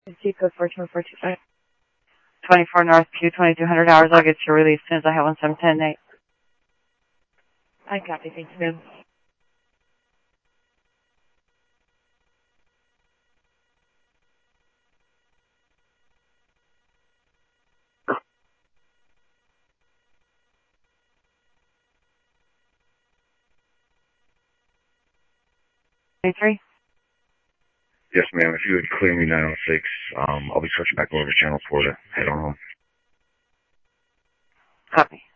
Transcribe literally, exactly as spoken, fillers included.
G code four two four two five. twenty-four North Q, twenty-two hundred hours. I'll get your release as soon as I have one seven ten eight. I copy. Thank you, ma'am. twenty-three? Yes, ma'am. If you would clear me nine oh six, um, I'll be switching back over to channel four to head on home. Copy.